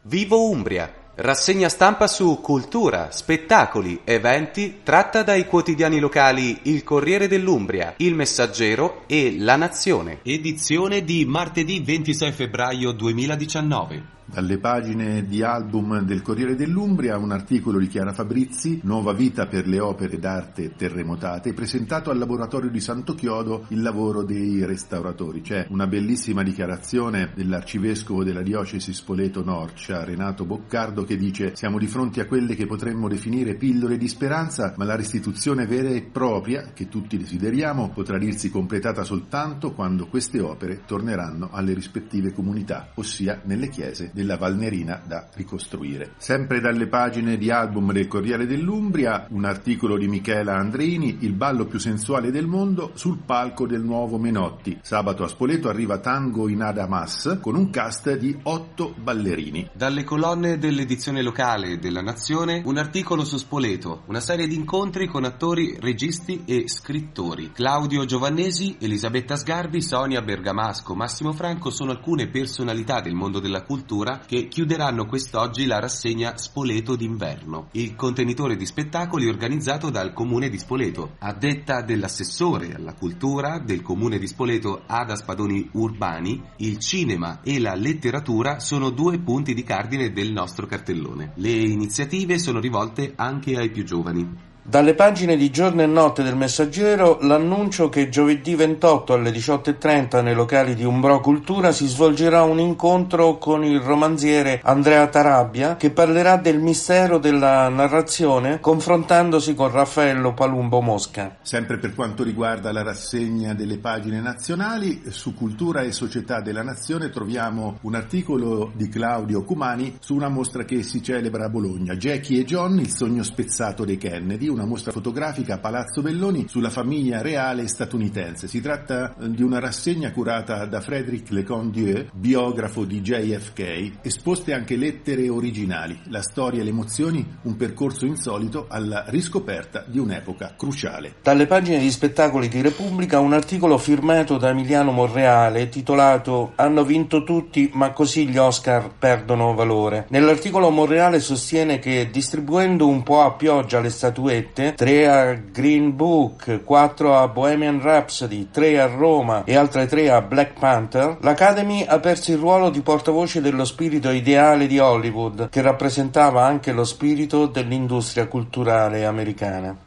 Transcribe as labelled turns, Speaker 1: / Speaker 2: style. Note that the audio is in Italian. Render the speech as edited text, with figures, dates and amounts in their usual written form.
Speaker 1: Vivo Umbria, rassegna stampa su cultura, spettacoli, eventi, tratta dai quotidiani locali Il Corriere dell'Umbria, Il Messaggero e La Nazione. Edizione di martedì 26 febbraio 2019.
Speaker 2: Dalle pagine di album del Corriere dell'Umbria, un articolo di Chiara Fabrizi, Nuova vita per le opere d'arte terremotate, presentato al laboratorio di Santo Chiodo, il lavoro dei restauratori. C'è una bellissima dichiarazione dell'arcivescovo della diocesi Spoleto-Norcia, Renato Boccardo, che dice: siamo di fronte a quelle che potremmo definire pillole di speranza, ma la restituzione vera e propria, che tutti desideriamo, potrà dirsi completata soltanto quando queste opere torneranno alle rispettive comunità, ossia nelle chiese della Valnerina da ricostruire. Sempre dalle pagine di album del Corriere dell'Umbria, un articolo di Michela Andreini, Il ballo più sensuale del mondo sul palco del nuovo Menotti. Sabato a Spoleto arriva Tango in Adamas con un cast di 8 ballerini.
Speaker 1: Dalle colonne dell'edizione locale della Nazione, un articolo su Spoleto, una serie di incontri con attori, registi e scrittori. Claudio Giovannesi, Elisabetta Sgarbi, Sonia Bergamasco, Massimo Franco sono alcune personalità del mondo della cultura che chiuderanno quest'oggi la rassegna Spoleto d'inverno, il contenitore di spettacoli organizzato dal Comune di Spoleto. A detta dell'assessore alla cultura del Comune di Spoleto Ada Spadoni Urbani, il cinema e la letteratura sono 2 punti di cardine del nostro cartellone. Le iniziative sono rivolte anche ai più giovani.
Speaker 3: Dalle pagine di Giorno e Notte del Messaggero, l'annuncio che giovedì 28 alle 18:30 nei locali di Umbro Cultura si svolgerà un incontro con il romanziere Andrea Tarabia, che parlerà del mistero della narrazione confrontandosi con Raffaello Palumbo Mosca.
Speaker 2: Sempre per quanto riguarda la rassegna delle pagine nazionali, su Cultura e Società della Nazione troviamo un articolo di Claudio Cumani su una mostra che si celebra a Bologna, Jackie e John, il sogno spezzato dei Kennedy, una mostra fotografica a Palazzo Belloni sulla famiglia reale statunitense. Si tratta di una rassegna curata da Frédéric Lecondieu, biografo di JFK, esposte anche lettere originali, la storia e le emozioni, un percorso insolito alla riscoperta di un'epoca cruciale.
Speaker 3: Dalle pagine di spettacoli di Repubblica, un articolo firmato da Emiliano Monreale titolato Hanno vinto tutti, ma così gli Oscar perdono valore. Nell'articolo Monreale sostiene che distribuendo un po' a pioggia le statuette, 3 a Green Book, 4 a Bohemian Rhapsody, 3 a Roma e altre 3 a Black Panther, l'Academy ha perso il ruolo di portavoce dello spirito ideale di Hollywood, che rappresentava anche lo spirito dell'industria culturale americana.